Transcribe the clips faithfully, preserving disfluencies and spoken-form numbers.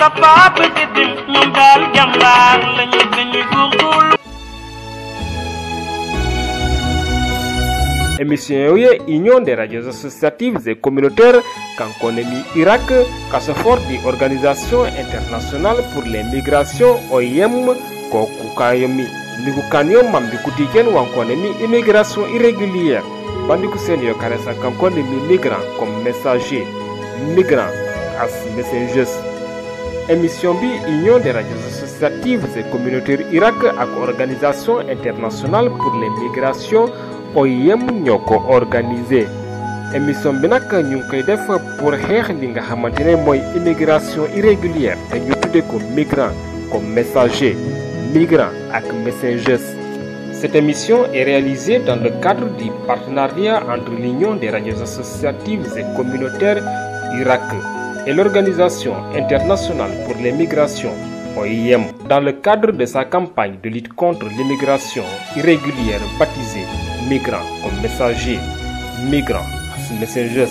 Émission Union des radios associatives et communautaires Kankonemi Irak, Kasofor di Organisation internationale pour les migrations O I M Kokukayomi Nigukanyom Mambikutiken Wankonemi immigration irrégulière Bandikusenio Karesa Kankonemi migrants comme messagers, migrants as messengers. Émission B Union des radios associatives et communautaires Irak ak Organisation internationale pour les migrations O I M ñoo ko organisé émission bi nag ñu ngi koy def pour xeex li nga xamante ne mooy immigration irrégulière te ñu tudde ko migrant comme messager migrant ak messengers. Cette émission est réalisée dans le cadre du partenariat entre l'Union des radios associatives et communautaires Irak et l'Organisation internationale pour les migrations O I M dans le cadre de sa campagne de lutte contre l'immigration irrégulière baptisée Migrants comme messagers, migrants as messengers.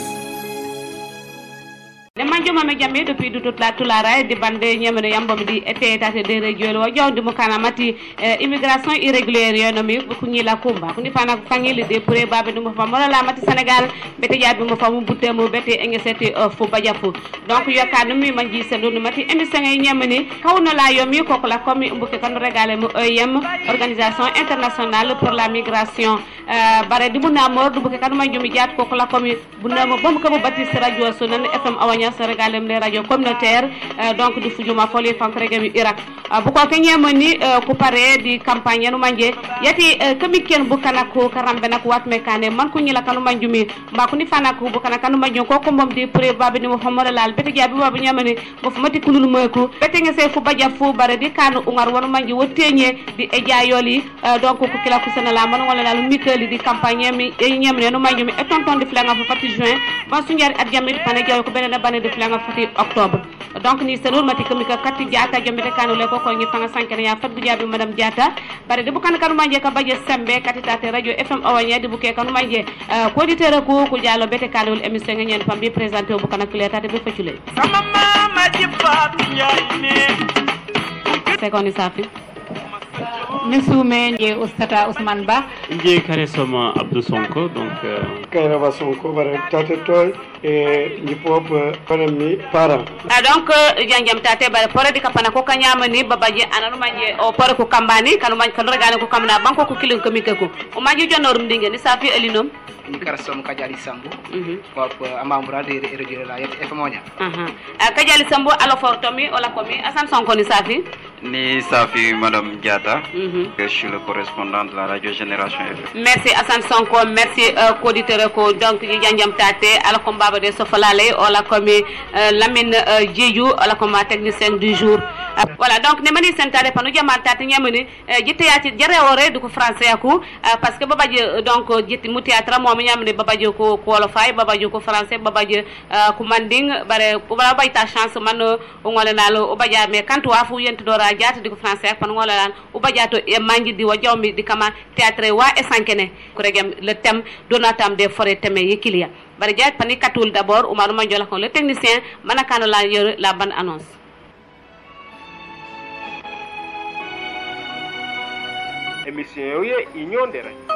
depuis toute la tulara di bande ñamene yambam di etetate de region wa jawdi mo kana mati immigration irrégulière yo nomi ko ñi la kumba ko ni fana fangeli de pour babe dum fa mo la mati Sénégal bete jaabi mo fa mo butte mo bete engeti fu bajafu donc yoka no mi manji sendo no mati émission ngay ñamene kawno la yomi ko ko la komi mbuke kan régalé mo O I M Organisation internationale pour la migration bare di mu namor du buke kan manjumi jaat ko ko la komi bu namo bam ko baptiste radio so nan F M awanya Sénégalem les radio communautaire donc di fujuma foli fankrege Irak bu ko kenya moni ko pare di campagne no manje yati kamiken bu kanako karambe nak wat mekane man ko nyila kanu manjumi mba ko ni fanako bu kanaka no manjo ko ko mom di pre babe ni mo famore lal bete jabi babu nyamani mo fumati kulul moyko bete ngese fu baja fu bare di kanu ungar wono manje wotenye di ejayoli donc ko kila ko senala man wala lal miteli di campagne mi e nyamne no manjumi e tonton di flanga fu fati juin ba su ñari at jamit pané jaw ko benena bané di flanga fati octobre donc ni selul mati kamika katti jaata jambete kanu le ko ko ngi fanga sankene ya fat jabi madame diata bare de bu kan kanu manje ka baje sembe katitate radio F M awanya de bu ke kanu manje ko auditeur ko ko jalo bete kanu émission ngeen fam bi présenter bu kan clé tate be facile sama mama di fat ñayne c'est qu'on est safi Mesoume Ndié Oustata Ousmane Ba Ndié Kare Soma Abdou Sonko donc Kayraba Sonko bare tate toy e ni pop panami para ah donc janjam tate bare pore di kapana ko kanyama ni babaji ananu manje o pore ko kambani kanu man kanu regane ko kamna banko ko kilin ko mikeko o maji jonorum ndinge ni safi elinom ni karasom kajali sambu mhm pop amambra de radio la yef F M onya mhm kajali sambu alo fortomi ola komi Assane Sonko ni safi ni safi madame Diata mhm je suis le correspondant de la radio Génération F M. Merci Assane Sonko merci auditeur ko donc janjam tate ala ko baba de sofalale ola komi Lamine Djeyou ola ko ma technicien du jour voilà donc ne mani sentare panu jamal tate ñamani jitte yaati jare ore du ko français ko parce que babaji donc jitti mu théâtre mo ñamni babaji ko ko wala fay babaji ko français babaji ko manding bare ko bala bay ta chance man o ngole nalo o baja me kanto wafu yent dora jaati di ko français pan ngole lan o baja to e mangi di wajawmi di kama théâtre wa e sankene ko regem le thème donatam des forêts thème yikilia bare jaat pani katul d'abord Oumar Mandiola ko le technicien manakano la la bande annonce. Émission Union des radios.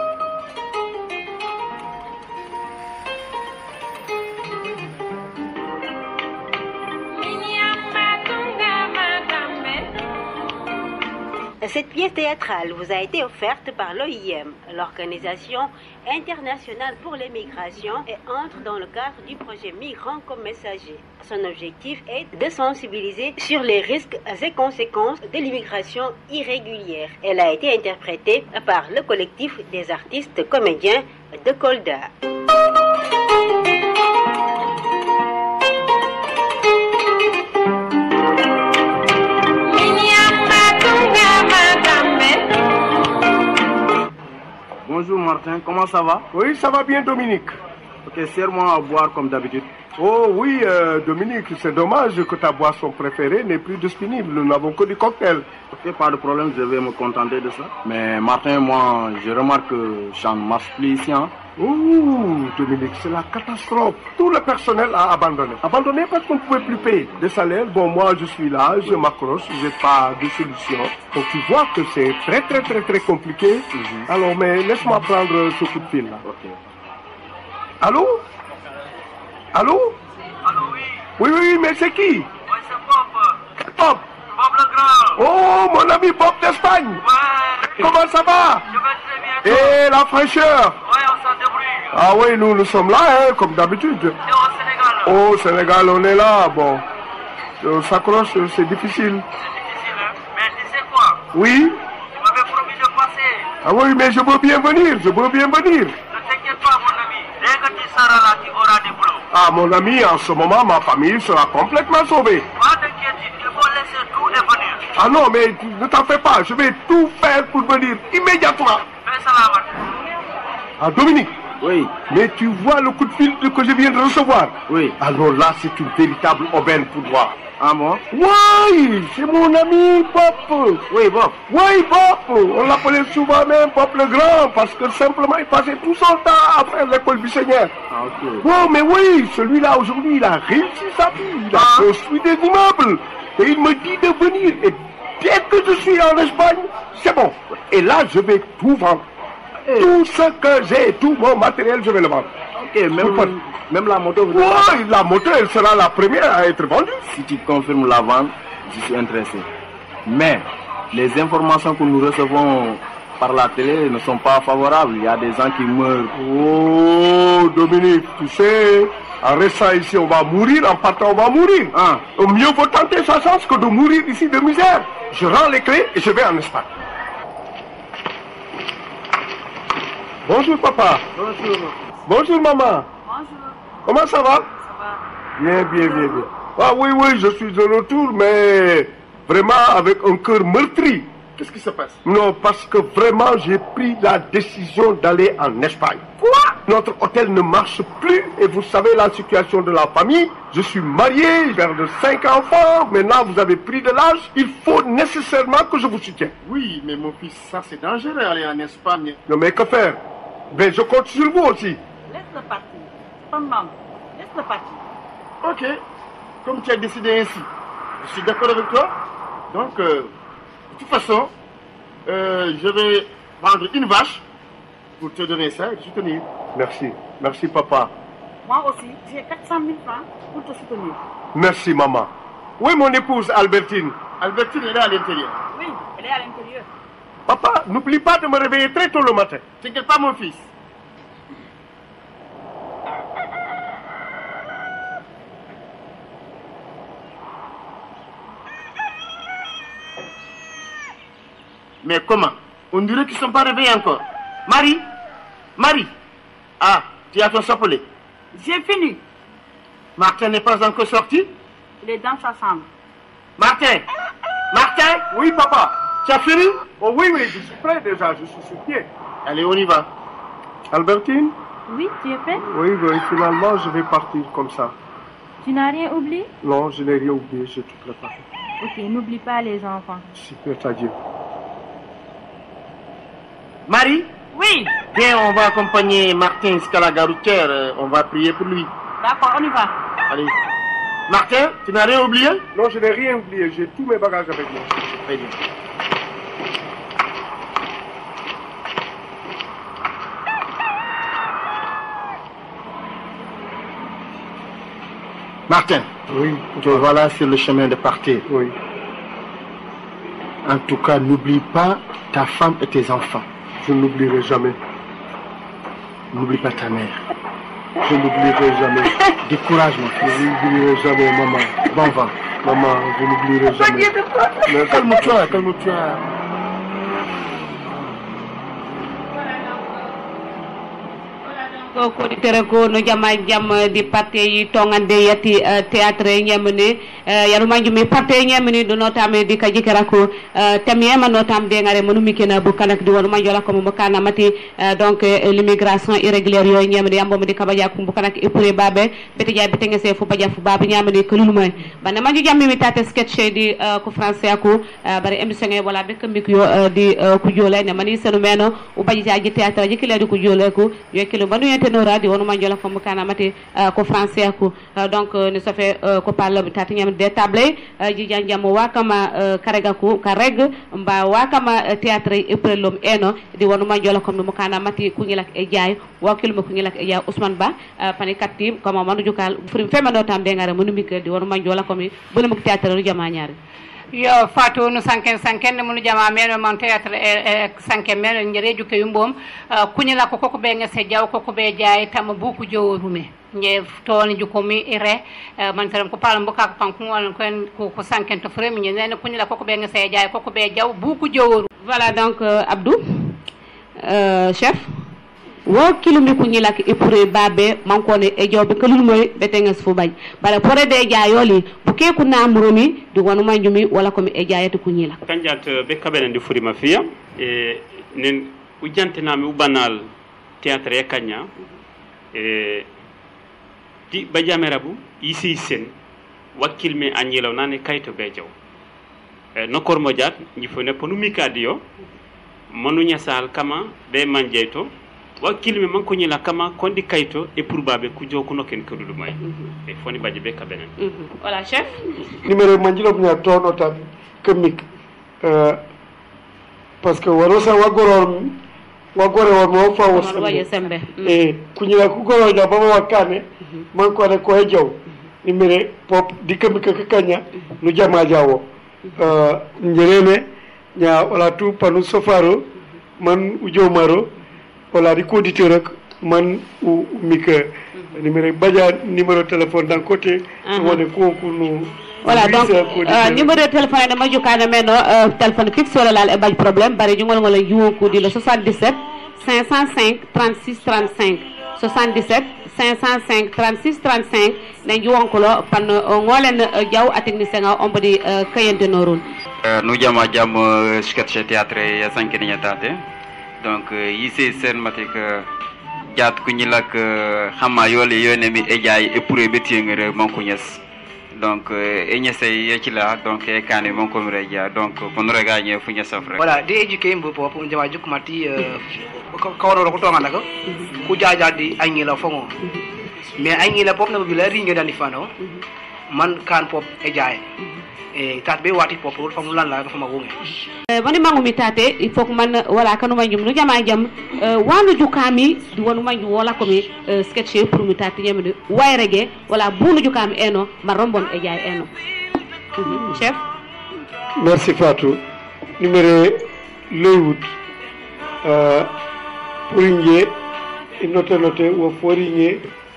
Cette pièce théâtrale vous a été offerte par l'O I M, l'Organisation internationale pour les migrations, et entre dans le cadre du projet Migrants comme messagers. Son objectif est de sensibiliser sur les risques et conséquences de l'immigration irrégulière. Elle a été interprétée par le collectif des artistes comédiens de Kolda. Bonjour Martin, comment ça va? Oui, ça va bien Dominique. Ok, serre-moi à boire comme d'habitude. Oh oui, euh, Dominique, c'est dommage que ta boisson préférée n'est plus disponible. Nous n'avons que du cocktail. Ok, pas de problème, je vais me contenter de ça. Mais Martin, moi, je remarque que ça ne marche plus ici. Hein. Ouh, Dominique, c'est la catastrophe. Tout le personnel a abandonné. Abandonné parce qu'on ne pouvait plus payer des salaires. Bon, moi, je suis là, je m'accroche, je n'ai pas de solution. Donc, tu vois que c'est très, très, très, très compliqué. Mm-hmm. Alors, mais laisse-moi prendre ce coup de fil là. Okay. Allô? Allô? Allô, oui. Oui, oui, mais c'est qui? Oui, c'est Bob. Bob? Bob le Grand. Oh, mon ami Bob d'Espagne. Ouais. Comment ça va? Je vais très bien. Et la fraîcheur? Oui, on s'en débrouille. Ah oui, nous, nous sommes là, hein, comme d'habitude. C'est au Sénégal. Au Sénégal, on est là, bon. On s'accroche, c'est difficile. C'est difficile, hein. Mais tu sais quoi? Oui? Tu m'avais promis de passer. Ah oui, mais je veux bien venir, je veux bien venir. Ne t'inquiète pas, mon ami. Dès que tu seras là, tu auras du boulot. Ah, mon ami, en ce moment, ma famille sera complètement sauvée. Pas d'inquiétude, il faut laisser tout et venir. Ah non, mais ne t'en fais pas, je vais tout faire pour venir immédiatement. Fais ça là, Ah, Dominique? Oui. Mais tu vois le coup de fil que je viens de recevoir? Oui. Alors là, c'est une véritable aubaine pour moi. Ah bon? Oui, c'est mon ami Bob. Oui, Bob. Oui, Bob. On l'appelait souvent même Bob le Grand parce que simplement il passait tout son temps à faire l'école du Seigneur. Ah, ok. Oh, mais oui, celui-là aujourd'hui, il a réussi sa vie. Il a ah. construit des immeubles. Et il me dit de venir. Et dès que je suis en Espagne, c'est bon. Et là, je vais tout vendre. Et... Tout ce que j'ai, tout mon matériel, je vais le vendre. Ok, même, même la moto. Oui, avez... la moto, elle sera la première à être vendue. Si tu confirmes la vente, je suis intéressé. Mais les informations que nous recevons par la télé ne sont pas favorables. Il y a des gens qui meurent. Oh, Dominique, tu sais, en restant ici, on va mourir. En partant, on va mourir. Ah. Mieux vaut tenter sa chance que de mourir ici de misère. Je rends les clés et je vais en Espagne. Bonjour, papa. Bonjour. Bonjour, maman. Bonjour. Comment ça va? Ça va. Bien, bien, bien, bien. Ah oui, oui, je suis de retour, mais vraiment avec un cœur meurtri. Qu'est-ce qui se passe? Non, parce que vraiment, j'ai pris la décision d'aller en Espagne. Quoi? Notre hôtel ne marche plus et vous savez la situation de la famille. Je suis marié, père de cinq enfants. Maintenant, vous avez pris de l'âge. Il faut nécessairement que je vous soutienne. Oui, mais mon fils, ça c'est dangereux aller en Espagne. Non, mais que faire? Ben, je compte sur vous aussi. Laisse-le partir. Ton nom. Laisse-le partir. Ok. Comme tu as décidé ainsi, je suis d'accord avec toi. Donc, euh, de toute façon, euh, je vais vendre une vache pour te donner ça et te soutenir. Merci. Merci, papa. Moi aussi, j'ai quatre cent mille francs pour te soutenir. Merci, maman. Où est mon épouse, Albertine? Albertine, elle est à l'intérieur. Oui, elle est à l'intérieur. Papa, n'oublie pas de me réveiller très tôt le matin. T'inquiète pas, mon fils. Mais comment? On dirait qu'ils ne sont pas réveillés encore. Marie? Marie? Ah, tu as ton chapelet. J'ai fini. Martin n'est pas encore sorti? Il est dans sa chambre. Martin? Martin? Oui, papa. Tu as fini? Oh oui, oui, je suis prêt déjà, je suis sur pied. Allez, on y va. Albertine? Oui, tu es prêt? Oui, oui, finalement, je vais partir comme ça. Tu n'as rien oublié? Non, je n'ai rien oublié, j'ai tout préparé. Ok, n'oublie pas les enfants. Super, adieu. Marie? Oui. Viens, on va accompagner Martin jusqu'à la gare routière. On va prier pour lui. D'accord, on y va. Allez. Martin, tu n'as rien oublié? Non, je n'ai rien oublié. J'ai tous mes bagages avec moi. Très bien. Martin. Oui. Te voilà sur le chemin de partir. Oui. En tout cas, n'oublie pas ta femme et tes enfants. Je n'oublierai jamais. N'oublie pas ta mère. Je n'oublierai jamais. Du courage, mon fils. Je n'oublierai jamais, maman. Bon vent. Maman, je n'oublierai jamais. Calme-toi, calme-toi. ko ko di tere ko no jama jam di parti yi tongande yati théâtre ñamni yaru manjumi parti ñamni do notame di ka jikara ko tamie ma notam de ngare monu mikena bu kanak di wonu manjola ko mo kana mati donc l'immigration irrégulière yoy ñamni yambo di ka baja ko bu kanak epure babe beti jay beti ngese fu baja fu babu ñamni ko lulu moy bana manju jammi mi tate sketch di ko français ko bari émission ngay wala be kambik yo di ku jole ne mani senu meno u baji jaaji théâtre ji kile di ku jole ko yo kilo banu yente no radio wonu manjola ko mo kana mati ko français ko donc ne ça fait ko parle bi tati ñam des tables ji janjam wa kama karega ko kareg mba wa kama théâtre e prelom eno di wonu manjola ko mo kana mati ku ngilak e jaay wa kilo mo ku ngilak e jaay Ousmane Ba pani katim ko mo manu jukal frim femano tam de ngare monu mik di wonu manjola ko mi bu mo théâtre ru jama ñaari yo fatou no sanken sanken munu jama meno man théâtre e sanken meno ngere juke yumbom kunyala ko koko be ngese jaw koko be jaay tam buku joworume nje toni jukomi ire man taram ko palam boka ko panku won ko ko sanken to fremi nje ne kunyala koko be ngese jaay koko be jaw buku joworu voilà donc euh, Abdou euh, chef wo kilumi ku ñilak e pour babe mankone e jawbe kalul moy betengas fu bañ bare pore de jaayoli bu ke ku namrumi di wonu manjumi wala ko mi e jaayati ku ñila kanjat be kabene di furi mafia e nen ujantena mi ubanal théâtre e kanya e di bajamerabu isi sen wakil me anyelo nane kayto be jaw e nokor mo jat ñi fone ponu mikadio monu nyasal kama be manjeto wakil me man ko nyila kama kondi kayto e pour babe ku joko no ken kedulu may e foni baje be kabenen voilà chef numéro manjilo nya tono tam kemik euh parce que waro sa wagoro wagoro wa mo fa wo sembe e ku nyila ku goro da baba wakane man ko ne ko e jaw numéro pop di kemik ka kanya nu jama jawo euh njerene nya wala tu panu sofaro man ujo maro wala di kodité rek man u mika numéro baja numéro téléphone d'un côté wone ko ko nu voilà donc euh, numéro de téléphone de majukana meno euh, téléphone fixe wala lal e baj problème bari ñu ngol ngol yu ko di le soixante-dix-sept cinq cent cinq trente-six trente-cinq soixante-dix-sept cinq cent cinq trente-six trente-cinq ne ju wonkolo pan ngolen jaw a technicien nga ombodi kayente norul euh, nous jama jam sketch théâtre ya cinq ni tate donc ici sen matik jat ku ñilak xama yole yone mi e jaay e pour beti ngere mon ko ñess donc e ñesse ye ci la donc e kané mon ko mi reja donc ko no rega ñe fu ñessa frère voilà de éduquer mbo pop jama juk mati ko ko ko to ngana ko ku jaaja di agni la fongo mais agni la pop na bi la ringa dani fano man kan pop e jaay e tat be wati pop fa mu lan la fa ma wonge e bani mangu mi tate il faut que man wala kanu manjum no jama jam wanu jukami di wonu manju wala ko mi sketch pour mi tate nyamde wayrege wala bunu jukami eno ma rombon e jaay eno chef merci Fatou numéro Leywood euh pour ñe noté noté wo foriñe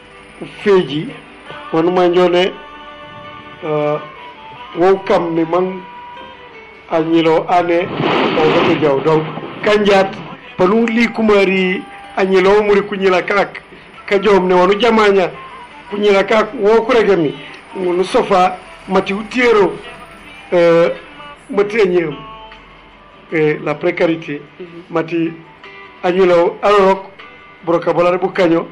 feji wonu manjone euh wo kam mi man añilo ane o ko jaw donc kanjat panu li kumari añilo muri kunyila kak ka jom ne wonu jamanya kunyila kak wo ko regami ngunu sofa mati utiero euh matenyem et la précarité mati añilo alorok broka bolare bu kanyo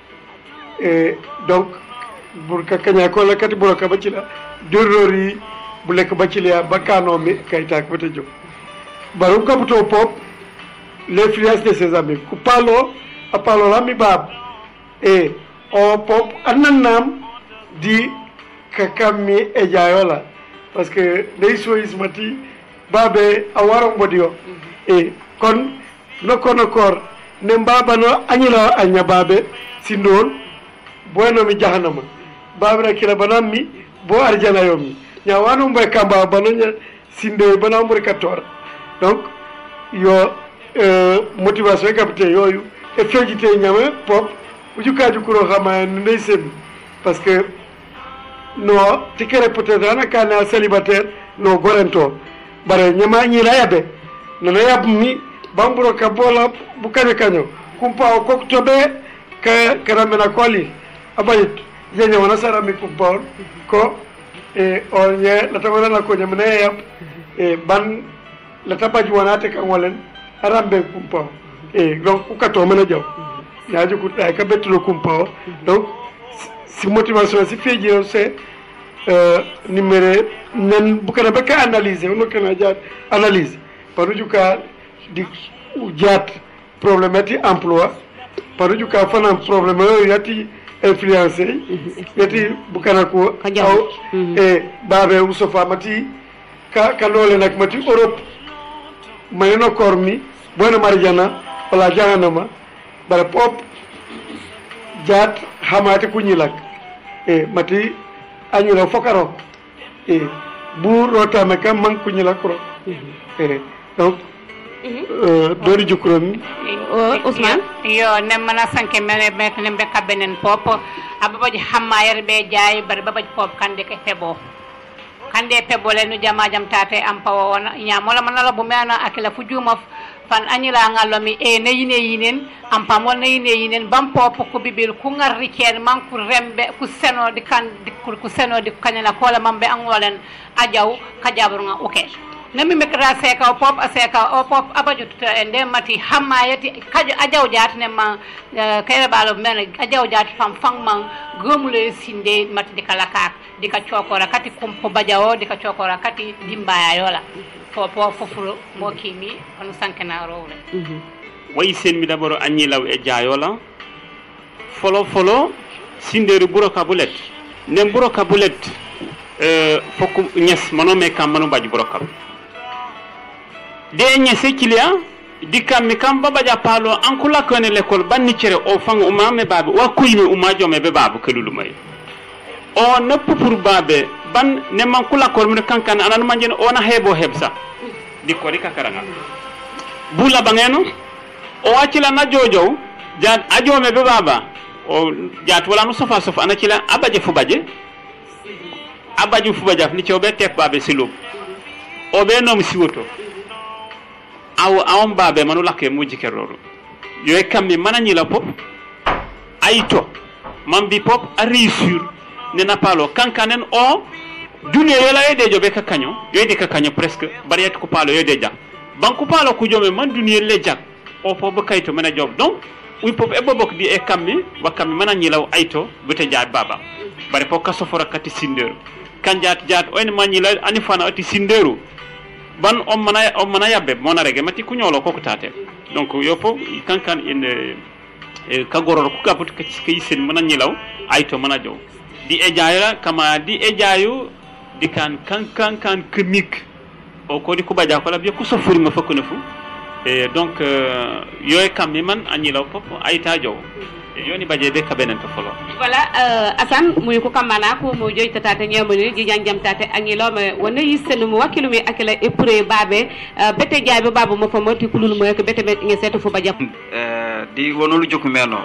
et donc burka kanya ko la kati broka bacila dorori bu lek bacilia bakano mi kayta ko te jom barum kabuto pop l'influence de ses amis ku palo a palo la mi bab e o pop annanam di kakami e jayola parce que dey soismati babe awaro bodio e kon no kono kor ne mbabano anyila anya babe sindon bueno mi jahannama babra kila banammi bo arjana yomi nya wanu mbe kamba banonya sinde banambre kator donc yo euh motivation capté yoyu e fejité nyame pop ujukaaju kuro xama ndeysen parce que no tikere peut-être ana kana célibataire no gorento bare nyama ñi la yabe no la yab mi bamburo ka bola bu kaño kaño kumpa ko tobe ka karamena koli abayit yenye wana sara mi kumpor ko e onye la tamana la ko nyamne yap e ban la tabaji wana te kan walen arambe kumpor e donc ku kato mena jaw yaaju ku tay ka betulo kumpor donc si motivation si feji c'est euh numéro nen bu kana ba ka analyser wono kana jaat analyse paruju ka di jaat problématique emploi paruju ka fana problème yati influencer yati bu kana ko aw e babe usofa mati ka ka lole nak mati Europe mayno kormi bona marjana wala jahanama bara pop jaat hamate kunyilak e mati anyira fokaro e bu rota me kam man kunyilak ro e donc euh dori jukrom Ousmane yo ne mana sanke mene mek ne be kabenen pop ababaji hammayere be jaay bar babaji pop kande ke febo kande febo le no jama jam tate am pawo wona nyamola manala bu mena akila fujuma fan anyila ngalomi e ne yine yinen am pamol ne yine yinen bam pop ko bibil ku ngarri ken man ku rembe ku seno di kan di ku seno di kanela kola mambe angolen ajaw kajabru nga okay nami mekra seka o pop aseka o pop abaju to ende mati hamayati kajo ajaw jatne ma kayre balo men ajaw jat fam fang man gomule sinde mati de kala kak de ka chokora kati kumpo bajawo de ka chokora kati dimbaya yola fo po fofuro mo kimi on sankena rowle way sen mi daboro anyi law e jayola folo folo sinderu buroka bulet ne buroka bulet euh foku ñes manome kam manu baju buroka de ñese kilia dikam mi kam baba ja palo ankula kone l'école banni cere o fang umma me babu wa kuymi umma jome be babu kelulu may o nepp pour babe ban ne man kula ko mun kankan anan manjen ona hebo hebsa dikko dika karanga bula bangeno o wacila na jojo jat ajome be baba o jat wala no sofa sofa anacila abaje fubaje abaje fubaje ni ciobe tek babe silub o be nom siwoto aw awon babe manu lakke muji keroro yoy kammi manani la pop ayto mambi pop a réussir ne na palo kankanen o dunia yola yede jobe ka kanyo yede ka kanyo presque bariyat ko palo yede ja banku palo ku jome man dunia le jak o fo ba kayto mena job donc wi pop e bobok di e kammi wa kammi manani law ayto bete jaat baba bari fo kaso fora kati sinderu kanjat jaat o en mani la ani fana ati sinderu ban on mana on mana yabbe mona rege mati ku nyolo ko ko tate donc yopo kankan en e kagoror ku kaput ka ci sen mana nyilaw ayto mana jow di ejaayla kama di ejaayu di kan kankan kan kemik o ko di ku baja ko la bi ku so furi ma fakku nefu e donc yoy kam mi man anyilaw pop ayta jow yoni baje be kabenen to folo voilà euh asan muy ko kamana ko mo joy tata nyamani ji janjam tata angilo me wona yisenu mo wakilu mi akela epure babe bete jaabe babu mo famoti kulul mo ko bete met ngi setu fu ba japp euh di wonolu joku meno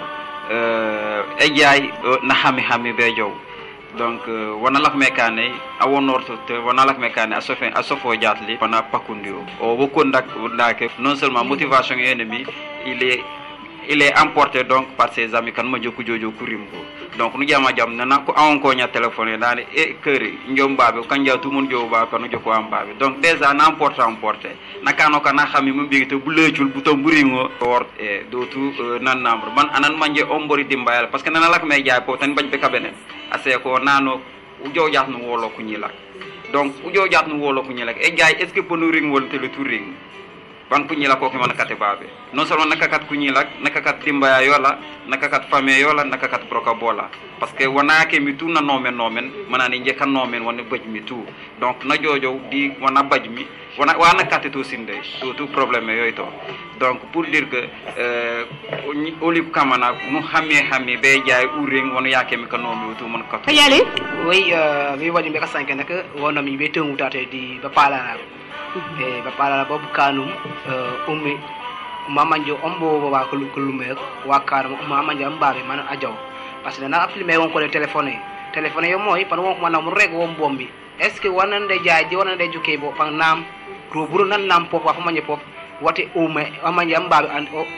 euh e jaay na xami xami be jow donc wona lak mekane a wonorto te wona lak mekane a sofé a sofo jatli wona pakundio o woko ndak ndake non seulement motivation ennemi il est il est emporté donc par ses amis kan ma joku jojo kurimko donc nu jama jam na ko awon ko nya téléphone dani e keuri njom babe kan jatu mun jow ba kan joko am babe donc déjà na emporté emporté nakano kana xami mu bigi to bu leccul bu to buringo wor e do tout nan nambre man anan manje ombori dimbayal parce que nana lak may jaay po tan bañ be kabenen ase ko nano u jow jaat no wolo ku ñi lak donc u jow jaat no wolo ku ñi lak e jaay est ce que ponu ring wol te le touring ban ku ñi la ko ki man katé babe non seulement nakakat ku ñi lak nakakat timbaya yola nakakat fame yola nakakat broka bola parce que wana ke mi tu na nomen nomen manani nje kan nomen woni baj mi tu donc na jojo di wana baj mi wana wana katé to sinde tout tout problème yoy to donc pour dire que euh olip kamana mu xamé xamé be jaay ouring wona yake mi kan nomi tu man kat yali oui euh mi wadi be ka sanké nak wona mi be teungu taté di ba pala e ba pala bobu kanum euh ummi mamanjo ombo wa ko lume wa karam mamanjo ambabe man ajaw parce que na appli me won ko le téléphone téléphone yo moy pan won ko manam reg won bombi est ce que wonande jaaji wonande juké bo pan nam ro buru nan nam pop wa famanye pop wati umme mamanjo ambabe an o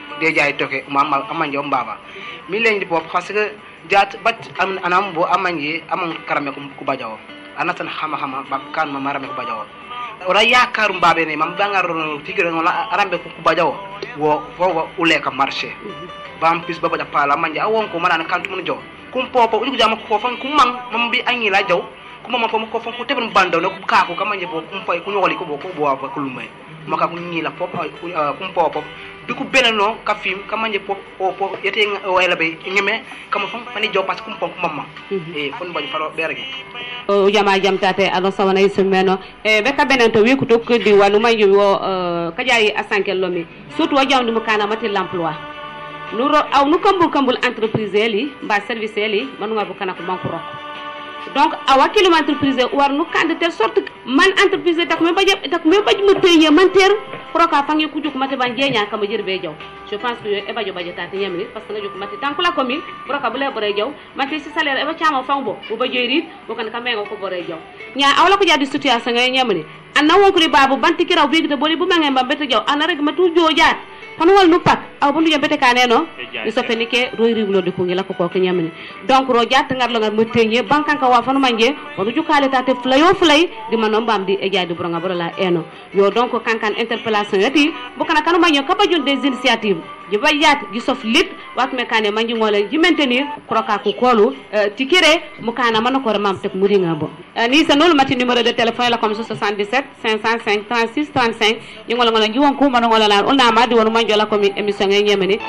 de jaay toke mama amanje mbaba mi leñ di pop parce que jaat bat am anam bo amanje amon karame ko ku bajaw anatan xama xama ba kan ma marame ko bajaw ora yaakar mbabe ne mam dangar tigre no la arambe ko ku bajaw wo wo ule ka marché bam pis baba pala manje awon ko manana kantu mun jo kum popo uju jama ko fan kum man mam bi anyi la jaw kuma ma fam ko fan ko teben bando no ka ko kamanje bo kum fay ku ñoli ko bo ko bo ba ko lumay maka ko ñi la pop kum popo biku beneno ka film kamanje pop o pop yete wayla be ñeme kam fam fani jaw parce kum pom mamma e fon bañ falo bergi o jama jam tate ado sawana isumeno e be ka benento wi ko tokk di wanu manji wo ka jaay asankel lomi surtout wa jawndi mu kana mati l'emploi nu ro aw nu kambul kambul entreprise li ba service li manu nga bu kana ko banku rok donc awa kilo entreprise war nu kan de telle sorte man entreprise tak me baje tak me baje mu teye man ter proka fangi ku juk mate ban jenya kama jirbe jaw je pense que e bajo baje tati yamni parce que na juk mate tan ko la commune proka bele bore jaw mate ci salaire e ba chama fangbo bu baje rit bu kan ka mengo ko bore jaw nya awla ko jadi situation ngay nyamni anna won ko babu banti kiraw bi de boli bu mengen ba bete jaw ana rek ma tu jojaat pan wal nu pak aw bu ñu bete kaneno ni so fenike roy riwlo de ko ngila ko ko nyamni donc ro jatt ngar lo ngar mo teñe bankan ka wa fanu manje wonu jukale tate flayo flay di manom bam di e jaadi bro nga bro la eno yo donc kankan interpellation yati bu kana kanu manyo ka bajon des initiatives je bayat gi sof lit wat me kané manji ngolé ji maintenir kroka ko kolu tikire mu kana man ko mam tek muri nga bo ni sa nolu mati numéro de téléphone la comme soixante-dix-sept cinq cent cinq trente-six trente-cinq yi ngol ngol ji won ko man ngol la on na ma di wonu manjo la comme émission ngay ñemeni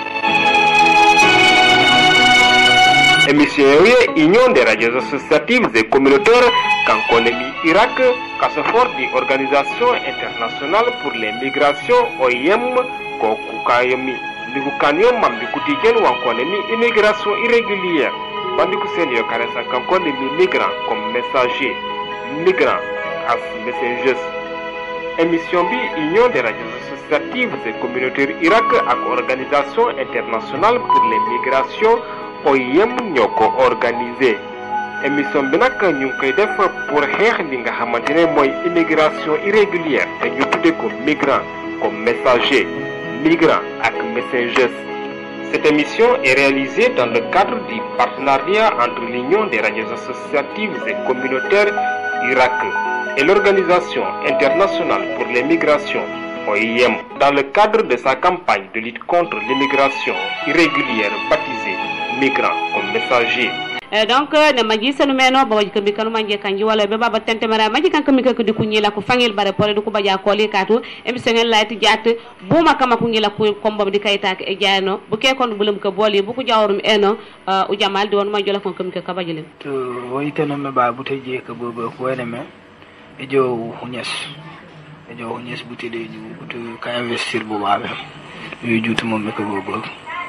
émission Union des radios associatives et communautaires Kankonemi Irak Kassafor di Organisation internationale pour les migrations O I M Kokukayomi Nigukanyo Mambi Koutiken Wankonemi immigration irrégulière Bandiku Senyo Karesa Kankonemi migrants comme messagers migrants as messengers émission bi Union des radios associatives et communautaires Irak ak Organisation internationale pour les migrations O I M ñoko organisé émission bi nak ñu koy def pour xex li nga xamantene moy immigration irrégulière té ñu tuddé ko migrants comme messagers migrants ak messengers. Cette émission est réalisée dans le cadre du partenariat entre l'Union des radios associatives et communautaires Irak et l'Organisation internationale pour les migrations O I M dans le cadre de sa campagne de lutte contre l'immigration irrégulière baptisée migrants comme messagers. Eh, donc ne maji sanu meno bo ko mi kanu manje kanji wala be baba tente mara maji kan mi ko di ku nyila ko fangel bare pore du ko baja ko li katu emission ngel layti jatt buma kama ko nyila ko kombo di kayta e jaano bu ke kon bulum ko boli bu ko jawrum eno u jamal di won ma jola kon ko mi ko bajelen to woytano me ba bu tay je ko bobo ko wene me e jo hunyes e jo hunyes bu tede ju bu to ka investir bu baabe yu jutu mom me ko bobo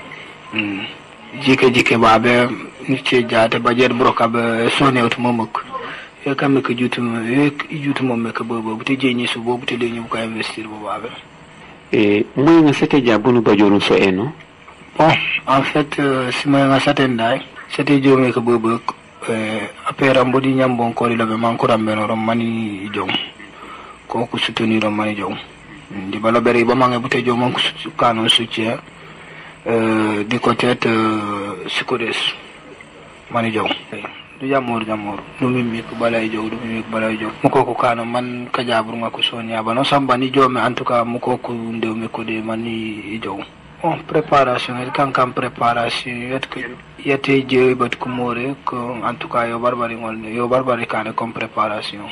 hmm jike jike baabe ni ci jaate ba jeet broka ba soné wut momok e kam ko jutu e jutu mom me ko bobo bu te jeñi su bobu te de ñu ko investir bu baabe e moy nga sété jabunu ba jonu so eno bon en fait si moy nga saten dai sété jome ko bobo euh apera mbodi ñambon ko la be man ko rambe no rom mani jom ko ko soutenir rom mani jom di bala bari ba manga bu te jom man ko kanon soutien euh di côté euh sikodes mani jaw du jamor jamor du mimi ko balay jaw du mimi ko balay jaw muko ko kano man ka jabru ngako sonia bano samba ni jome en tout cas muko ko ndew me ko de mani jaw on préparation et kan kam préparation yet ko yete je bat ko more ko en tout cas yo barbari ngol yo barbari kan comme préparation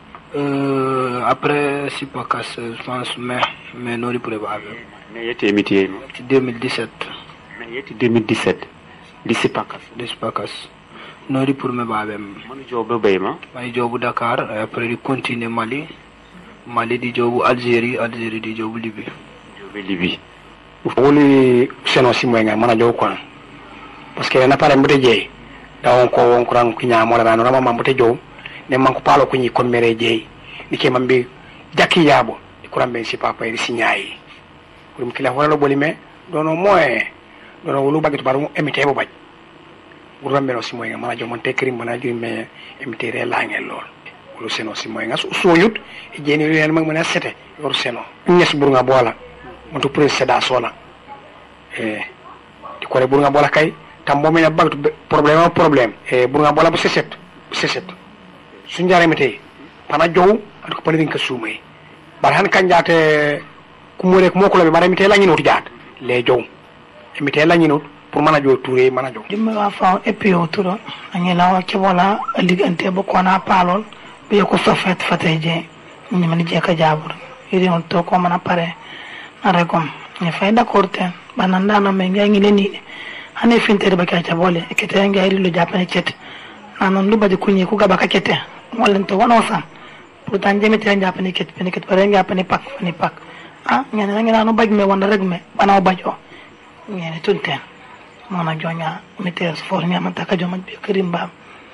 euh après si pas casse je pense mais mais non probable mais yete métier deux mille dix-sept mais yete deux mille dix-sept dix pas casse dix pas casse non pour me babem man jobu bayma may jobu Dakar après di continuer Mali Mali di jobu Algérie Algérie di jobu Libye jobu Libye woni seno simo nga mana jow kon parce que na pare mbute je da on ko won kuran ku nyaamo la no mama mbute jow ne man ko palo ku ni ko mere je ni ke mambe jakki yabo kuran ben si papa ri signai kurum kila wala lo bolime dono moy dono wulu bagit baru emite bo baj kuran ben simo nga mana jow man te krim mana ju me emite re la ngel lol wulu seno simo nga so yut e jeni len mag mena sete yor seno ñes bur nga bola monto preseda sola eh di ko re burunga bola kay tam bo mena bag problème problème eh burunga bola bu seset seset suñu jare mete pana jow at ko pale ka sumay bar han kanjate ku mo rek moko la bare mete la ñinu jaat le jow mete la ñinu pour mana jo touré mana jo dimma wa fa e puis autour ani la wa ci wala ligante bu ko na palol be ko sofet fateje ni mani je ka jabur iri on to ko mana pare na rekom ni fay d'accord ten bananda no me ngi le ni ane fintere ba ka jabole e kete ngi iri lu japane chet nanon lu badi kunyi ku gaba ka kete wala to wono sam pourtant jemi te japane ket pene ket pare japane pak ni pak ah ngene ngi nanu baj me wonda rek me bana bajo ngene tunten mona jonya mete for mi amata ka joma be karimba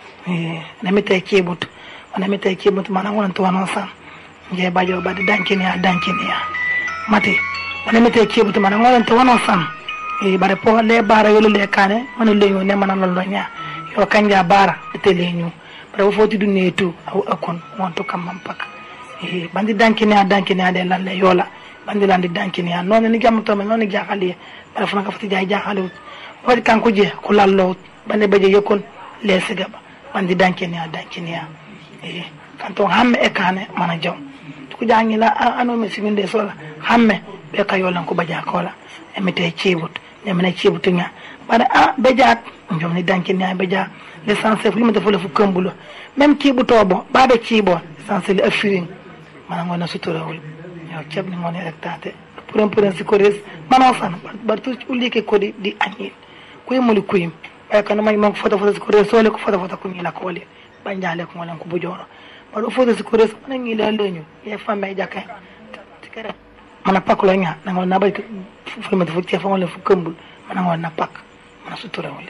eh na mete kebut na mete kebut mana wona to wono sam je bajo badi dankini ya dankini ya mate na mete kebut mana wona to wono sam e bare po le bara yolo le kane man le yo ne man lollo nya yo kanja bara te le ñu bare foti du netu akon wonto kam mam pak e bandi dankini ya dankini ya de lalle yola bandi landi dankini ya non ni gam to men non jaxali bare fana ka fati jaay jaxali wadi kanko je ko lallo bande baje yekon le sigaba bandi dankini ya dankini ya e kanto hamme e kane mana jaw ko jangi la ano me siminde sola hamme be kayolan ko baja kola e mete cibut ñamena cibutu nga bare ah bejaat ñom ni danki ñay beja l'essentiel fu limata fu la fu kambulo même cibuto bo baade cibo l'essentiel afirin mana ngona suturawul yo ciab ni ngone rek tate pour un pour un sikoris mana fan bar tu uli ke kodi di anil kuy muli kuy ay kan may mang foto foto sikoris sole ko foto foto ko ni la ko wali banjale ko ngolen ko bu joro bar foto sikoris mana ngi la leñu ye famay jakay tikere mana pak lo nya nango na bay fu ma fu ci fa wala fu kembul mana ngol na pak mana sutura wala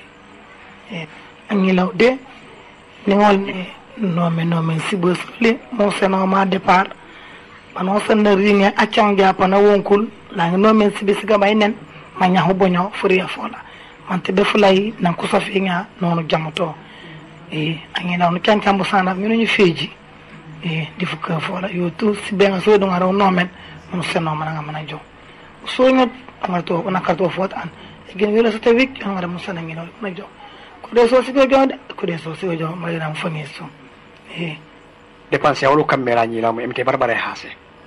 e angi law de ni ngol no me no me sibos le mo seno ma départ bano sen ringe acang japana wonkul la no me sibis ga bay nen ma nyahu bonyo furiya fola man te be fulay nan ko sofi nga nonu jamoto e angi law no cancam bu sana mi ñu feji e di fu ka fola yo tu sibe nga so do ngaro no men no seno mana nga mana jo so ngot amato ona karto fot an gen wela so tawik on ngara musana ngi no ma jo ko de so sigo jonde ko de so sigo jo ma ram fami so e dépenser wolu kamera ñi lamu emte barbare hase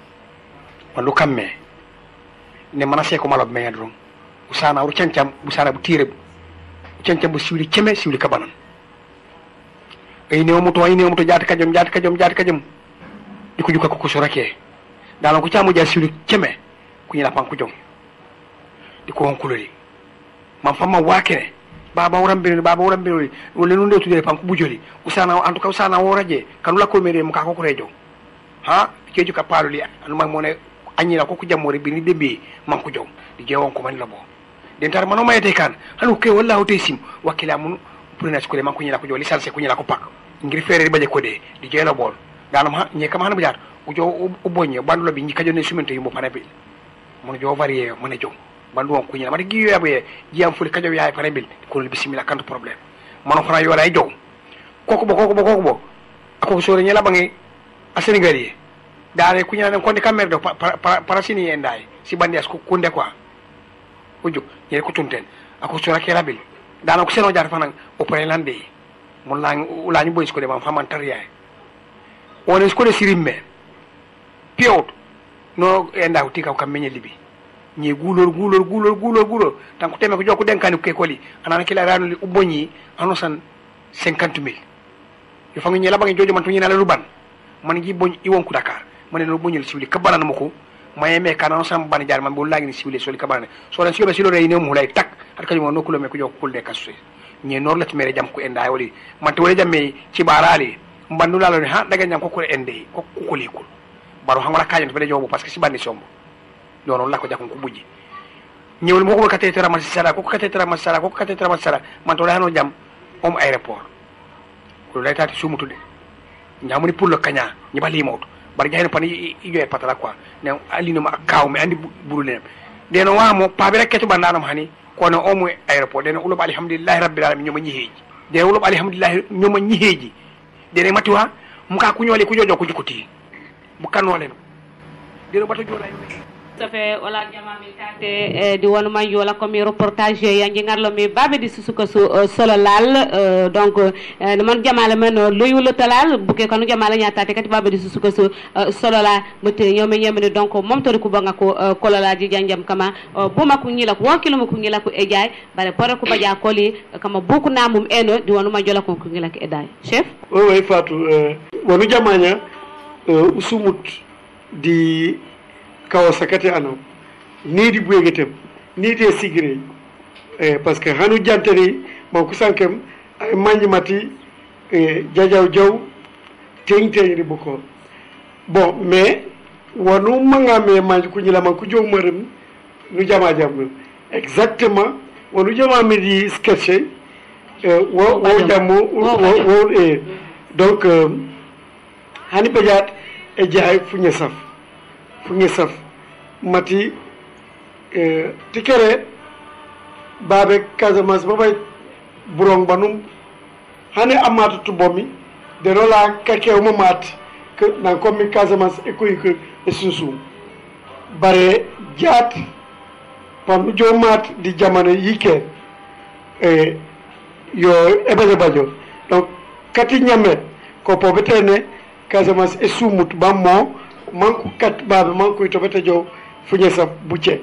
wolu kamme ne mana se ko malab me yadron usana ru cancam usana bu tire cancam bu siwli ceme siwli kabanan ay ne mu to ay ne mu to jaati kajom jaati kajom jaati kajom diko juka ko ko so rake dalan ko camu ja siwli ceme ku ñila pan ko jom diko on kulori man fama wakene baba wurambe baba wurambe wala nu ndetu de pan ko bujoli usana en tout cas usana woraje kanula ko mere mu ka ko ko rejo ha keju ka paluli anu mag mone anyira ko ko jamore bi ni debbe man ko jom di jewon ko man labo den tar mano mayete kan hanu ke wallahu taysim wakila mun prunas ko le man ko nyila ko joli licence ko nyila ko pak ngir fere baje ko de di jeyla bol danam ha nye kam hanu bijar o jo o bonye bandulo bi nyika jone sumente yimo panabe mon jo varié mon jom bandu on ko nyila ma gi yoyabe jiam fuli kajo yaay panabe ko bismillah kan problème mon fana yo lay jow koko bo koko bo koko bo ako so re nyala bangi a Sénégalais daare ku ñaan ko ndi camère do parasini endai si bandi as ko kunde quoi ojo ñe ko tunten ako so rakela bil daana ko seno jaar fanan o prelande mon la ulañu boys ko de man faman tariya on ko de sirimme piot no enda ko tika ko meñe libi ñe gulor gulor gulor gulor gulor tan ko teme ko jokko denkani ko koli anana kila ranu li ubboñi anosan cinquante mille yo fangi ñela bangi jojo man to ñina la ruban man gi boñ i wonku Dakar mané no boñul siwli kabana mako maye me kana sam ban jaar man bo lagi ni siwli soli kabana so la siwli silo rey ne mu lay tak at kany mo no kulo me ko jokko kulde kasse ñe nor la ci mere jam ko enda wali man to wala jamme ci barali mbandu la lo ha daga ñam ko ko ende ko ko likul baro hangala kayen be jobu parce que ci bandi sombo non la ko jakon ko bujji ñewul mo ko katé tera ma sala ko katé tera ma sala ko katé tera ma sala man to la no jam om aéroport ko lay tati sumutude ñamuni pour le kanya ñi bali mawto bar jahina pan i joy patala quoi ne alino ma kaw mi andi burule de no wamo pa be reketo bandanam hani ko no omu aéroport de no ulo alhamdulillah rabbil alamin ñoma ñiheji de ulo alhamdulillah ñoma ñiheji de ne matiwa mu ka ku ñoli ku jojo ku jikuti bu kanole de no bato jola ça fait wala jama mi tate di wonu man yola comme reportage ya ngi ngarlo mi babe di susuko su solo lal donc man jama la men loyu le talal buke kanu jama la nyata kati babe di susuko su solo la mete nyome nyeme donc mom to ko banga ko kolola ji janjam kama buma ko nyila ko wakilo ko nyila ko e jaay bare pore ko baja koli kama buku namum eno di wonu ma jola ko ko nyila ko e daay chef oui oui Fatou wonu jamanya usumut di kawo sakate ano ni di buyegetem ni de sigre eh parce que hanu janteri mo ko sankem ay manji mati eh jajaw jaw tengte ni buko bon mais wonu manga me manji ku nyila man ku jom maram nu jama jam exactement wonu jama mi di sketch euh wo wo jamu wo eh donc hani bejat e jaay fuñe saf fuñe saf mati euh tikere babe Casamance babay burong banum hani amatu tubomi de rola kake o mat que na komi Casamance e koy ko e susu bare jaat pam jo mat di jamane yike e yo ebaje bajo donc kati nyame ko po betene Casamance e sumut bammo manku kat babe manku to bete jow fuñe sa bucce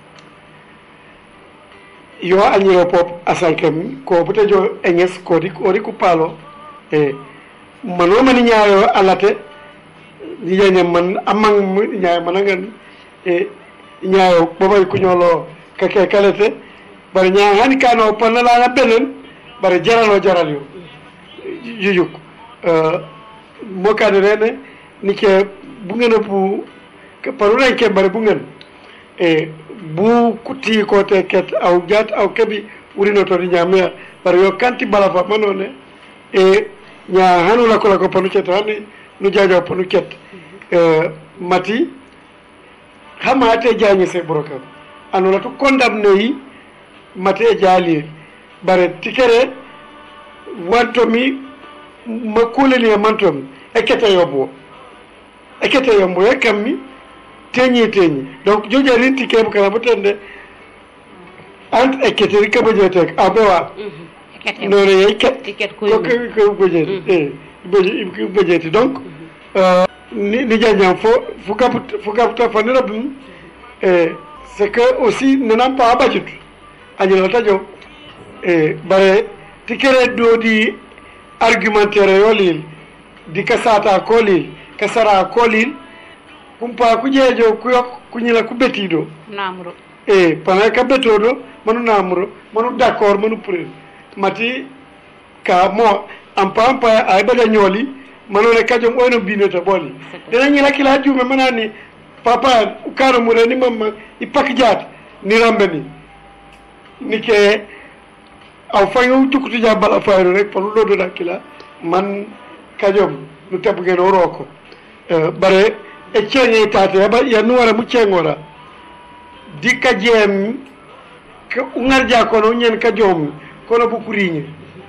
yo anyiro pop asankem ko bete jow enges ko dik ori ku palo e mano mani nyaayo alate ni yene man amang nyaay manangan e nyaayo babay ku ñolo kake kalete bar nyaa hani kano panala na benen bar jaralo jaral yo jujuk euh mo kadere rene ni ke bu ngeen bu paru len ke bare bu ngeen e bu kuti ko te ket aw jat aw kebi urino to nyame bare yo kanti bala fa manone e nya hanu la ko la ko panu ket hani nu jaja panu ket e mati hama te jañi se broka anu la to condamné yi mate jali bare tikere wanto mi makule ni mantom ekete yobo ekete yombo yakammi tenyi tenyi donc joja rinti ke bu kala botende ant ekete rikabo jetek abewa no re eket ko ko ko bojet eh bojet ko bojet donc euh ni ni janyam fo fu kaput fu kaput fa ne rabum eh c'est que aussi ne n'a pas abattu anyo tajo eh bare tikere do di argumentaire yolil di kasata kolil kasara kolil kumpa kujejo kuyok kunyila kubetido namro e pana ka betodo manu namro manu d'accord manu pour mati ka mo ampa ampa ay bada nyoli manu ne kajom oyno bineta boli dana nyila kila jume manani papa ukaro mure ni mamma ipak jat ni rambeni nike aw fayu tukutu jabal fayru rek polu do do kila man kajom nu tabu gen oroko euh bare e cenge tate ba ya nuwara mu cengora dika jem ke ungarja ko no nyen kajom ko no bu kuriñe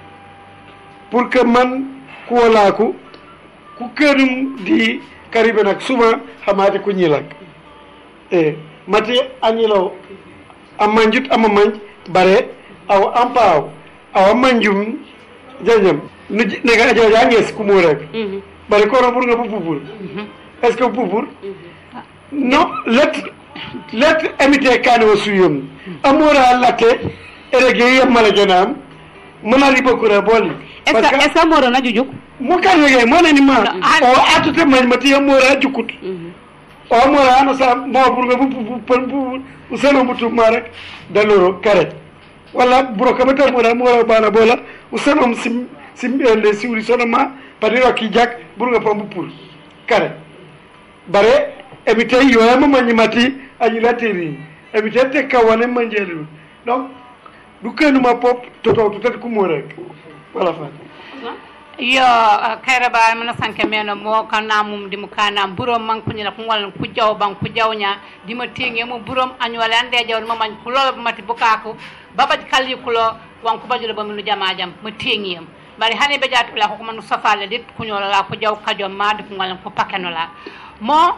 pour que man ko wala ko ku kerum di karibe nak suma xamate ko ñilak e mati anilo amanjut amamanj bare aw ampaw aw manjum jajam ne ga jo janges ku mo rek bare ko no pour nga bu bubul est-ce que vous pour non let let emite kanu suyum amora late erege yamala janam manari bokura boli est-ce est-ce amora na jujuk mo kanege mo nani ma o atute man mati amora jukut o amora no sa mo pour nga bu bu usano mutu marek daloro kare wala broka mata mo amora bana bola usano sim sim le siuri sonoma padiro ki jak burga pambu pour kare bare ebite yo ma manyimati anyila teri ebite te kawane manjelu donc du kenu ma pop to to to ko mo rek wala fa yo kayra ba mana sanke meno mo kana mum dimu kana burom man ko nyina ko wal ku jaw ban ku jawnya dima tenge mo burom anwala ande jaw ma man ku lo mati bukako babaj kalli ku lo wan ku bajulo ba minu jama jam mo tengiyam bari hane be jatu la ko man safale dit ku nyola la ko jaw kajom ma de ko ngal ko pakeno la mo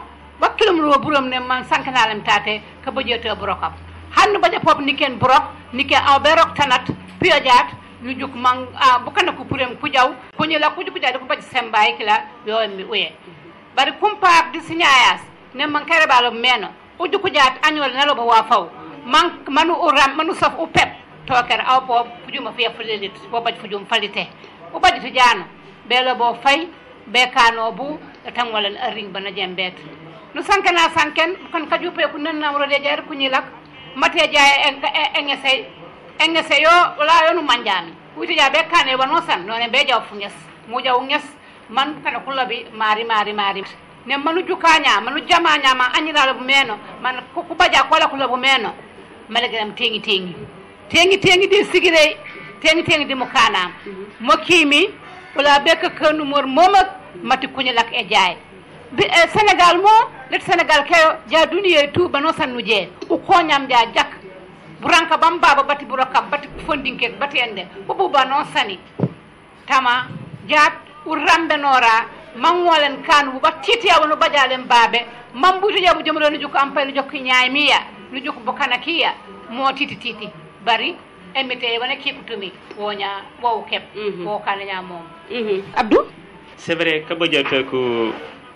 wakkilum ro burom ne man sankanalem tate ka bojeto brokam hanno baja pop niken brok niken aw be rok tanat piyo jaat ñu juk man bu kana ko purem ku jaw ko ñu la ku juk jaade ko baji sembay kila yo mi uye bari kumpa di sinyayas ne man kare balo meno o juk jaat anyol na lo ba wa faw man manu uram manu saf u pep to kar aw pop fujuma fi fulit bo baj fujum falite o baji to jaano belo bo fay be kano bu tan wala ring bana jembet no sankana sanken kon ka jupe ku nan namro de jar ku ñilak mate jaay en en essay en essay yo la yo no manjami wuti ja be kane wono san no ne be jaw fu nges mu jaw nges man kana kulabi mari mari mari ne manu jukanya manu jamanya ma anyira bu meno man ku ku baja ko la kulabu meno malagram tengi tengi tengi tengi di sigire tengi tengi di mo kana mo kimi wala be ka kanu mor momak mati kuñilak e jaay bi Sénégal mo let Sénégal kayo ja duniya tu bano sannu je u ko nyam ja jak buranka bam baba bati buraka bati fondinke bati ende bu bano sani tama jaat u rambe nora man wolen kan bu batiti ya wono bajalen babe man butu jabu jomro ni jukko am pay ni jokki nyaay miya ni jukko bokana kiya mo titi titi bari emite wona kikutumi wonya wo kep wo kana nya mom Abdou c'est vrai que bajata ko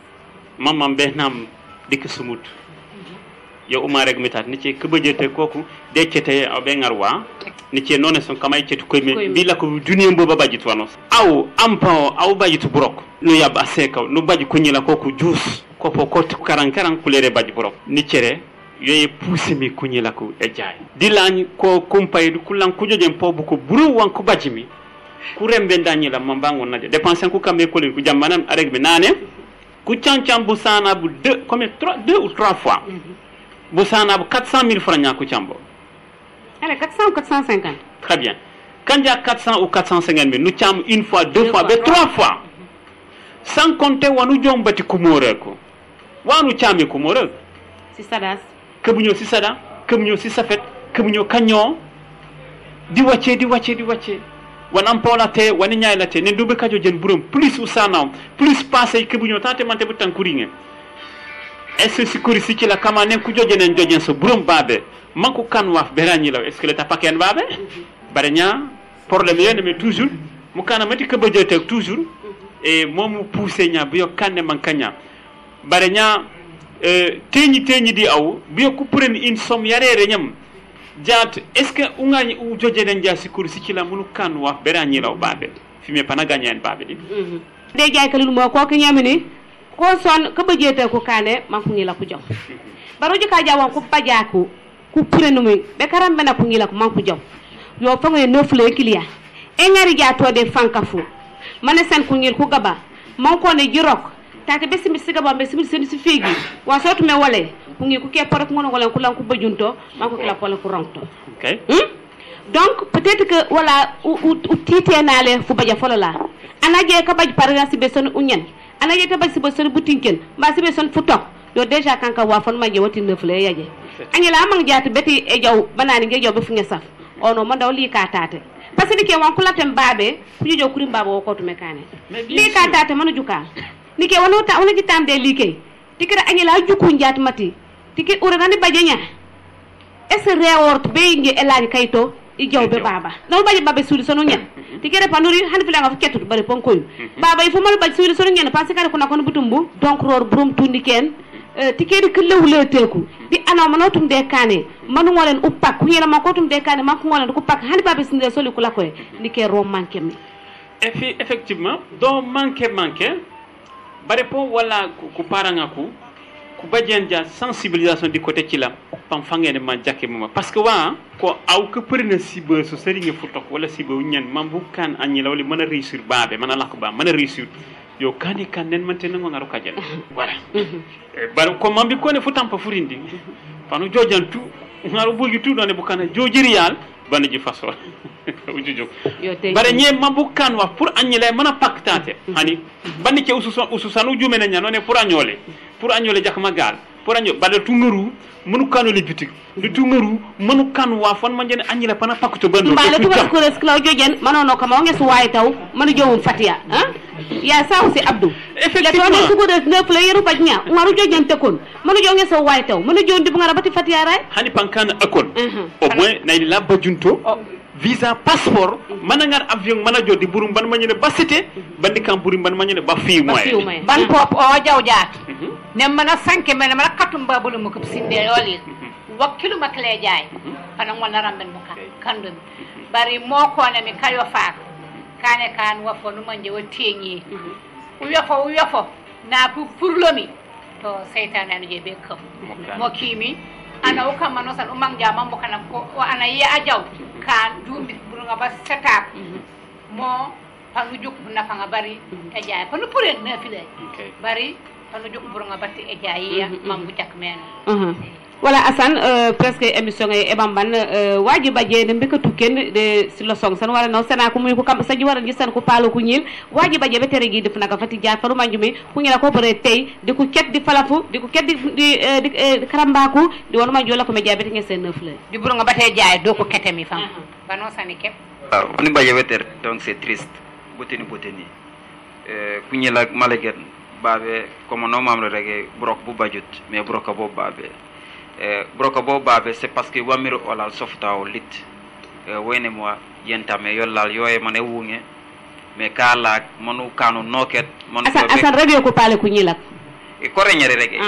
mamam be nam dik sumut yo uma rek mitat ni ci ke bajata koku de cete o be ngarwa ni ci noné son kamay cetu koy me bi la ko duniyam bo baji to wanos aw ampa aw baji to brok no yaba seka no baji ko nyila koku jus ko po ko karan karan kulere baji brok ni cere yoy pousse mi ko nyila ko e jaay dilani ko kumpay du kulan ko jojem po bu ko buru wan ko baji mi ku rembe ndani la mambango na de dépenser ku kamé ko ku jam manam arek bi nané ku chancam bu sana bu deux comme trois deux ou trois fois bu sana bu quatre cent mille francs nya ku chambo allez quatre cents quatre cent cinquante très bien quand il y a quatre cents ou quatre cent cinquante mille nous cham une fois deux, deux fois mais trois fois sans compter wanu jombati ku moré ko wanu chami ku moré si sadas ke buñu si sada ke buñu si safet ke buñu kanyo di wacce di wacce di wacce wanam polate wani nyaylate ne dubbe kajo jen burum plus usana plus passé ke buñu tante mante bu tankuringe est ce sikuri sikila kama nen ku jojenen jojen so burum babe manko kan waf berani law est ce que ta paken babe barenya problème yene mais toujours mu kana mati ke bejote toujours et momu pousser nya bu yo kanne man kanya barenya euh teñi teñi di aw bu yo ku prenne une somme yarere ñam jaat est ce que ungani u jojenen ja sikuri sikila munu kan waf berani law babe fimi pana gagnen babe di de jaay kalul mo ko ko ñamini ko son ko bejete ko kane man ko ngila ko jaw baro jika jawon ko pajaku ku prenne muy be karambe na ko ngila ko man ko jaw yo fango neuf le kilia e ngari jaato de fankafu mané sen ko ngil ko gaba man ko ne jirok tata be simi sigaba be simi sen si fegi wa sotu me wolé ko ngi ko ke parok ngono ngolen ko lan ko bejunto man ko kala pole ko ronto okay hmm? donc peut être que voilà ou tité nalé fu baja folola ana je ka baj par exemple be son unyen ana je ta baj si be son butinken ba si be son fu tok yo déjà kanka wa fon ma je wati neuf le yaje angela mang jaati beti e jaw banani nge jaw be fu ngesaf ono man daw li ka tate parce que ke won kula tem babe fu jojo kurim babo ko to mekane li ka tate manu juka nike wono ta wono gitam de like tikira angela juku njaat mati tiki ura nani bajenya est-ce réort be nge elani kayto i jaw be baba no baje babe suli sonu nyen tikere panuri han fila nga ketu bare ponkoy baba il faut mal baje suli sonu nyen parce que ko nakon butumbu donc ror brum tundiken tikeri ke lewle teku di ana manotum de kane manu ngolen uppak ku yela makotum de kane makko ngolen ko pak hani babe sinde soli kula koy nike rom manke mi effectivement do manke manke bare po wala ku paranga ku ku bajen ja sensibilisation di côté ci la pam fangene ma jakke mama parce que wa ko aw ke prene cibe so seri nge futok wala cibe ñen mambu kan anyi la wala mëna réussir baabe mëna lak ba mëna réussir yo kani kan nen mante ngo ngaro kajel voilà bar ko mambi ko ne futam pa furindi panu jojantu ngaro bugi tu done bu kana jojiri yal bana ji faso ujujo bare ñe mambu kan wa pour anyi lay mëna paktate hani bani ci ususan ususanu jumena ñanone pour agnolé pour agnolé jak magal pour agno bada tungaru mënu kanu li bitik du tungaru mënu kan wa fon ma ñene anyi la pana pakto bando mbala tu ko res klaw jojen manono ko ma ngesu way taw manu jowum fatia hein ya sa aussi Abdou effectivement le sugo de ne player bajnya ngaru jojante kon manu jonge so waytaw manu jondi bu ngara bati fatiyara hani pankana akon au moins nay la bajunto visa passeport mana ngar avion mana jodi burum ban mañene basité bandi kam burum ban mañene ba fi moy ban pop o jaw jaat ne mana sanke men mana katum babulu mu ko sinde yoli wakilu makle jaay ana wala ramben mu kandum bari moko ne mi kayo fa kane kan wafo no manje wa teñi uyafo uyafo na pu furlomi to seytane no je be kam mo kimi ana o kam no san umang jama mo kana ko ana ye ajaw kan dumbi buru nga ba setup mo panu juk na fa nga bari e jaay panu pure na fi lay bari panu juk buru nga batti e jaay ya mangu jak men voilà Assane euh, presque émission e bamban euh, waji baje de mbekatu ken de silo song san wala no sana ko muy ko kam saji wara gisan ko palo ko ñil waji baje be tere gi def naka fati jaar faru manjumi ku ñila ko bare tay di ko ket di falafu di ko ket di di, di, di karambaku di wonu ma jola ko me jabe te ngesen neuf la di buru nga batay jaay do ko ketemi fam bano sani kep ni baje weter donc c'est triste boteni boteni euh ku ñila malagen babe comme no mamre rege brok bu bajut mais broka bo babe eh broka bo babe c'est parce que wamiro olal softa o lit eh wene mo yentame yollal yoye mané wunge mais kala monu kanu noket monu asa asa radio ko pale ku ñilak e ko reñere rege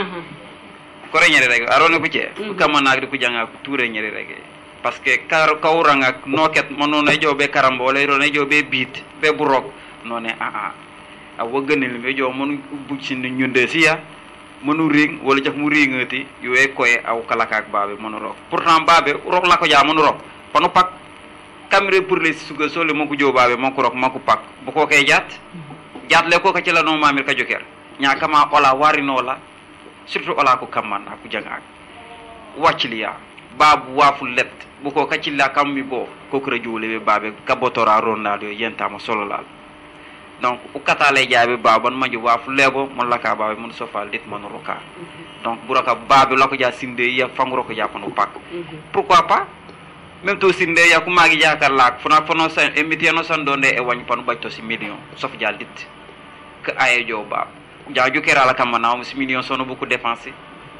ko reñere rege arone ko ci kama nak ko janga ko touré ñere rege parce que kar kawranga noket monu na jobe karambo lay ro na jobe bit be brok noné a a a woganel be jo monu bu ci ñunde siya monu ring wala jax mu ringati yoy koy aw kalaka ak babé monu rok pourtant babé rok la ko ja monu rok panu pak camere pour les suga sole moko jo babé moko rok mako pak bu ko kay jaat jaat le ko ka ci la no mamir ka joker nya kama ola warino la surtout ola ko kamman ak janga waciliya babu wafu let bu ko ka ci la kam mi bo ko ko rajule babé ka botora ronaldo yentama solo lal donc o katale jaabe babon maji wafu lego mon laka babe mon sofal dit mon roka donc buraka babe lako ja sinde ya fangro ko japon pak pourquoi pas même to sinde ya ko magi jakar lak fona fono sa emiti no san donde e wagn panu bajto ci million sof jal dit que aye jo bab jaaju kerala kam na o million sono beaucoup dépenser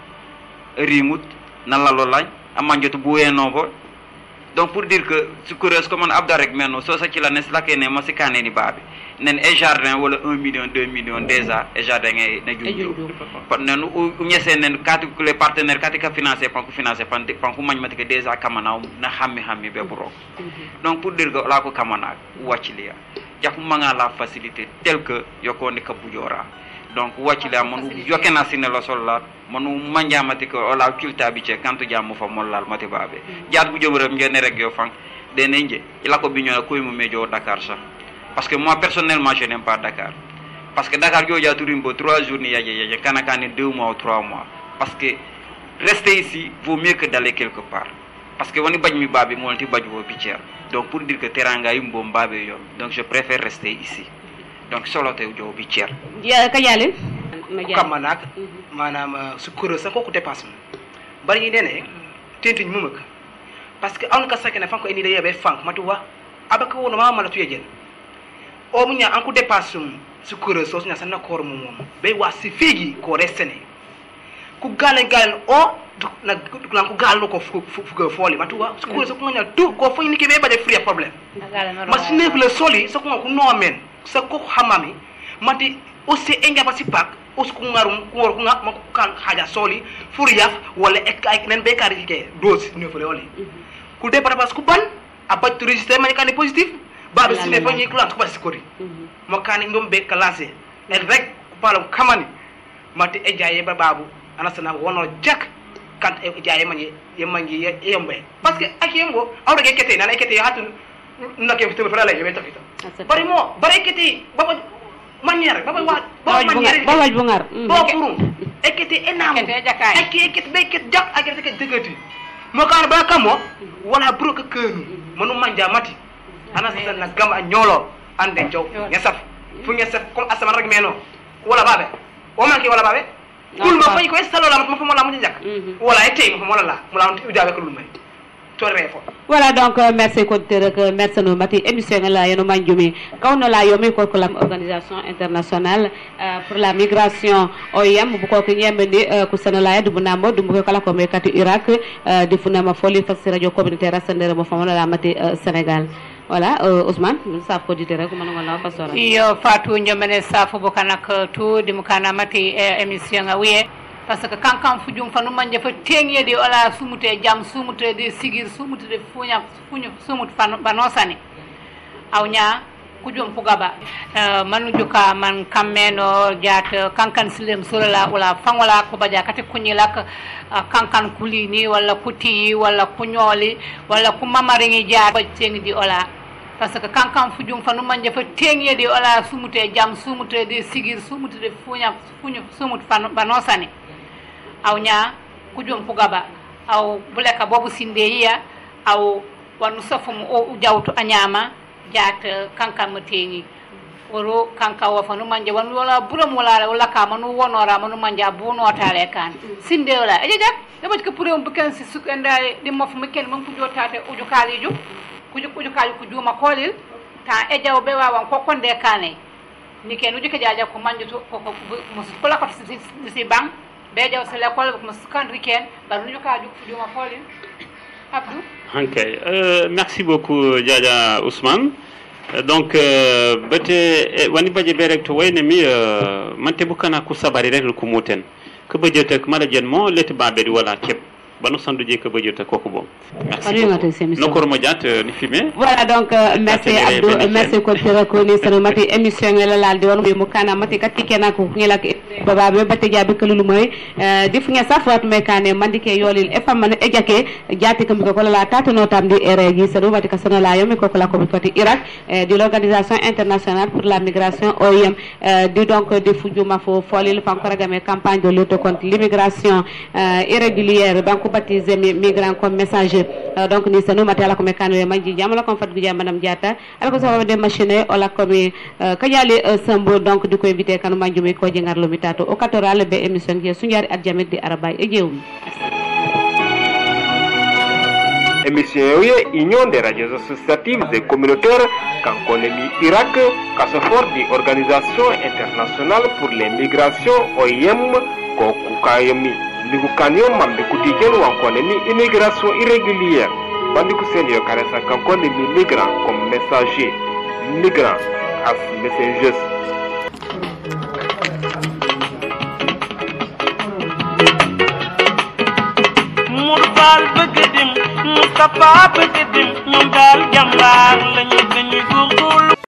rimut nan la lo lañ amanjotu bueno bo donc pour dire que ce coureuse comme on abdarek menno so sa ci la nes la kene ma ci kané ni babé nen e jardin wala un million deux millions déjà e jardin ngay na juju kon nen u ñessé nen kati ko les partenaires kati ka financer pan ko financer pan pan ko mañ matike déjà kamana na xammi xammi be bro donc pour dire que la ko kamana wacci liya jaxu manga la facilité tel que yoko ni ka bujora donc wacci liya mon yokena sine la solat monu manjamati ko la culta bi ci kantu jamu fa molal mati babé jaat bu jomram ngene rek yo fan de nenje ila ko biño ko mu mejo Dakar ça parce que moi personnellement je n'aime pas Dakar parce que Dakar yo ja turimbo trois jours ni yaje yaje kanaka ni deux mois ou trois mois parce que rester ici vaut mieux que d'aller quelque part parce que woni bañ mi babé mo lti bajwo pitier donc pour dire que teranga yimbo babé yo donc je préfère rester ici donc solo te jo pitier ya ka yale kamanak manam su kuro sa ko ko dépasse bari ni dene tentu ñu mumak parce que on ka sakene fan ko eni de yebe fank matu wa abaka wono ma mala tuye jel o munya an ko dépasse su kuro so nya san nakor mum mom be wa si figi ko restene ku galé gal o na lan ko gal ko fu fu foli matu wa su kuro so ko nya tout ko fo ni ke be ba de free problème machine le soli so ko ko no men sa ko hamami mati aussi engaba si pak os ko ngarum ko wor ko nga mako kan haja soli furiyaf wala ek ay nen be kari ke dose ne fele oli ku départ parce que ban abat to register man kan positif babe sine fa ñi classe ko basikori mo kan ngom be classé el rek palo kamani mati e jaye ba babu anasana wono jak kan e jaye mani yemangi yembe parce que akiyembo awre ke kete nan kete hatun nake fete fa la yebe tafita bari mo bari kete baba manière baba wa ba manière ba waj bu ngar bo puru ekete enam ekete ekete be ekete jak ekete ke degati mo kan ba kamo wala bro ka keunu manu manja mati ana sa na gam a ñolo ande jow ñasaf fu ñasaf comme asama rek meno wala babe o manki wala babe kul ma fay ko estalo la ma fa mo la mu jak wala ete mo la la mo la udabe ko lu may torre fo voilà donc euh, merci conteur que merci no mati émission la yeno manjumi kawno la yomi ko ko organisation internationale euh, pour la migration o yam bu ko ko ñembe euh, ko senala du bunamo du ko kala ko me kati Irak euh, di funama foli fasi radio communautaire rasandere mo famona la mati euh, Sénégal voilà euh, Ousmane sa ko dité rek man ngona pastora iyo Fatou ñomene safo bokanak to di mukana mati eh, émission nga wiye parce que kankan fujum fanu manje fa tengede ola sumute jam sumute de sigir sumute de funya funyu sumut fan banosani awnya kujum fugaba uh, manu juka man kameno jat kankan silem solala wala fangola ko baja kate kunyilak uh, kankan kulini wala kuti wala kunyoli wala kumamaringi jat tengdi ola parce que kankan fujum fanu manje fa tengede ola sumute jam sumute de sigir sumute de funya funyu sumut fan banosani awnya kujum fugaba aw buleka bobu sinde yiya aw wanu sofum o jawtu anyama jat kankan matengi woro kanka wa fanu manje wanu wala buram wala wala ka manu wonora manu manja buno tale kan sinde wala eje jak dama ko pureum bukan si sukanda di mof meken man ku jotate uju kaliju kuju kuju kali ku juma kolil ta ejaw be wawan ko konde kane ni ken uju ke jaja ko manje to ko ko muskola ko si bang be jaw se l'école ko secondary ken ba ñu ka ju juma kolil Abdou. Ok, euh, merci beaucoup Djadja Ousmane. Euh, donc euh, bete wani baje berek to wayne mi euh, mante bukana ku sabari rek ko moten ko baje tek mala jen mo let babé di wala kep banu sandu je ko baje tek koko bon. Merci. Nokor mo jat ni fimé. Voilà donc euh, merci Abdou merci ko tira ko ni sanu mati émission la lal di won be mu kana mati katti kena ko ngila baba be batte jabe ko lu moy dif nga safat mekane mandike yolil e famane e jake jati kam ko la tata no tam di ere gi sanu mati kasana la yomi ko la ko kati Irak de l'organisation internationale pour la migration O I M di donc de fujuma fo folil fankora game campagne de lutte contre l'immigration euh, irrégulière banko baptisé migrants comme messager euh, donc ni sanu mati ala ko mekane manji jamala ko fat gujam madame Diatta ala ko sababu de machine ola ko mi kanyali sambo donc di ko inviter kanu manjumi ko jingar lo to o katoral be émission gi suñari at jamet di arabay e jewmi émission ye union des radios associatives et communautaires kankonemi Irak kasofor di organisation internationale pour les migrations O I M ko kukayemi ligu kanyo mambe kutijen wankonemi immigration irrégulière bandiku senyo karesa kankonemi migrant comme messager migrant as messengers Murbal bëgg dem Mustafa bëgg dem ñoom daal jàmbaar lañu dañuy góorgóorlu